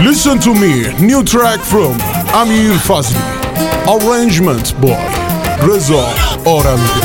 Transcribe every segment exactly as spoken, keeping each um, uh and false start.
Listen to me, new track from Amir Fazli. Arrangement by Reza Aramide.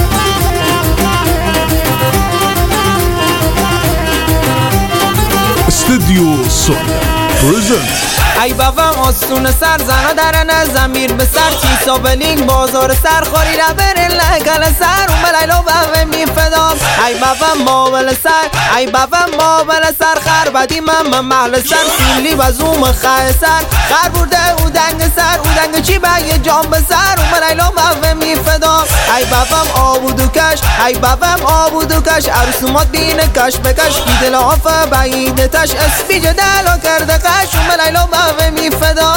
Studio Sonia presents. ای بابام آسون سر زنا درن زمیر به سر چیسا بلینگ بازار سر خوری را برن لگل سر اون بلیلو بابه می فدام ای بابام بابل سر ای بابام بابل سر خر بدی من محل سر سیلی و زوم خای سر خر برده او دنگ سر او دنگ چی بگه جام به سر اون بلیلو بابه می فدام ای بابام آبودو کش ای بابام آبودو کش عروسومات بین کش بکش بیدل آفه بعید تش اسپی جدلو کرده قش اون بلیلو بابه می فدا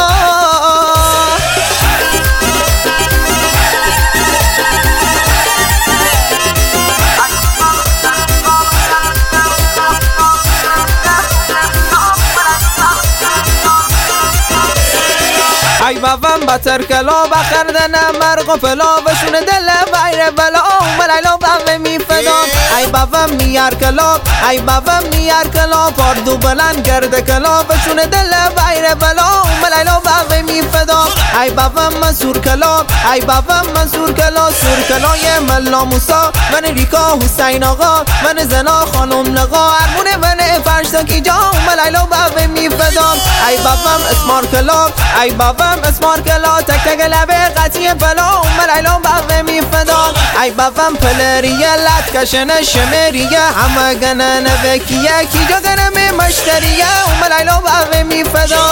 ای بابام بطر کلا بخردن مرغ و فلا بشون دل بیر بلا ملیلا بابا می فدا ای بابام میار کلا ای بابام میار کلا پاردو بلند کرده کلا بشون دل بیر بلا ملیلا بابا می فدا ای بابام منصور کلا ای بابام منصور کلا سور کلای ملا موسا من ریکا حسین آقا من زنا خانم نقا ارمونه من فرشتا کی جا ملیلا بابا می فدا ای بابام اسمار کلا ای بابام اسمار کلا تک تک لبه قطعی بلا ملیلا بابا می فدا ای بابام پلریه لط کشنه شمریه همه گنه نوکیه کی جا گنه می مشتریه ملیلا بابا می فدا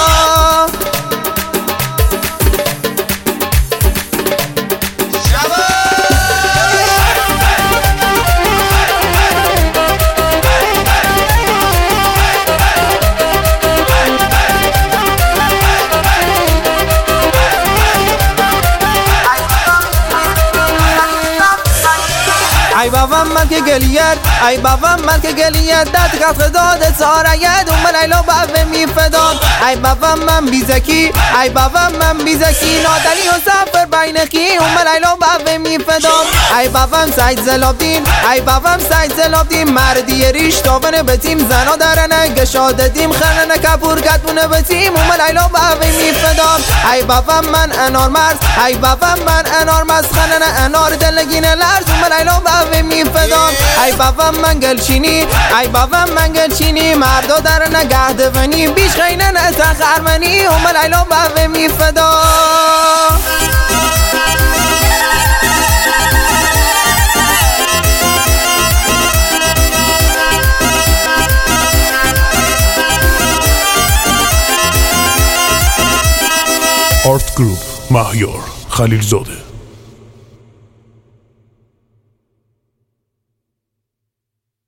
ای بابام من که گلیت ای بابام من که گلیت داد قطع داد سارید اون ملیلا بابا می فدام ای بابام من بیزکی ای بابام من بیزکی نادلی و سفر بینخی اون ملیلا بابا می فدام ای بابام سید زلابدین ای بابام سید زلابدین مردی ریش تابنه به تیم زنا درنه گشاده دیم خرنه کپور گتونه به تیم اون ملیلا بابا می فدام ای بابام من انار مرز ای بابام من انار مرز خرنه انار دلگینه لرز اون ملیلا بابا می فدام ای بابام من گلچینی ای بابام من گلچینی مردا در نگه دونی بیش خینه نه تخرمنی هم لیلا بابا می فدا Art Group Mahyar Khalilzode.